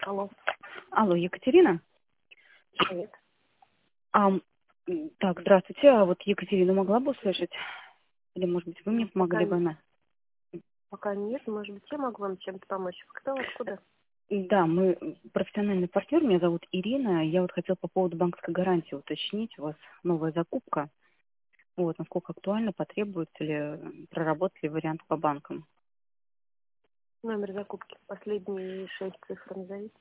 Алло. Алло, Екатерина? Привет. Так, здравствуйте. А вот Екатерину могла бы услышать? Или, может быть, вы мне помогли бы она? Пока нет, может быть, я могу вам чем-то помочь. Кто, откуда? Да, мы профессиональный партнер, меня зовут Ирина. Я вот хотела по поводу банковской гарантии уточнить. У вас новая закупка. Вот, насколько актуально, потребуется ли, проработать ли вариант по банкам? Номер закупки. Последние 6 цифр назовите.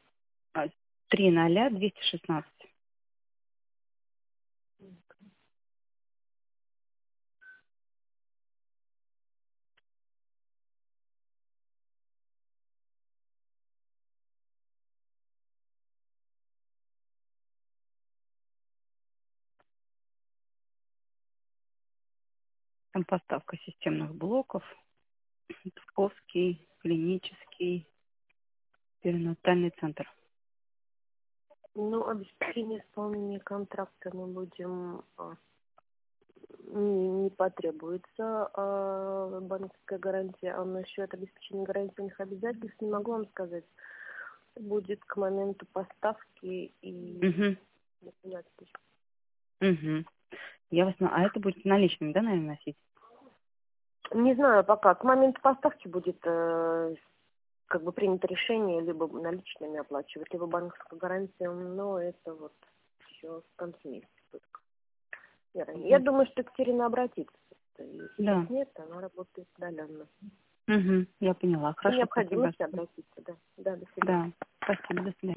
30216. Там поставка системных блоков, Псковский, клинический, перинатальный центр. Ну, обеспечение исполнения контракта мы будем... Не потребуется банковская гарантия. А насчет обеспечения гарантийных обязательств не могу вам сказать. Будет к моменту поставки и... Угу. А это будет наличными, да, наверное, носить? Не знаю пока. К моменту поставки будет как бы принято решение либо наличными оплачивать, либо банковская гарантия, но это вот еще в конце месяца. Я думаю, что Екатерина обратится. Если Да. нет, она работает удаленно. Я поняла. При Хорошо, спасибо. необходимости обратиться, да. Да, до свидания. Да, спасибо, до свидания.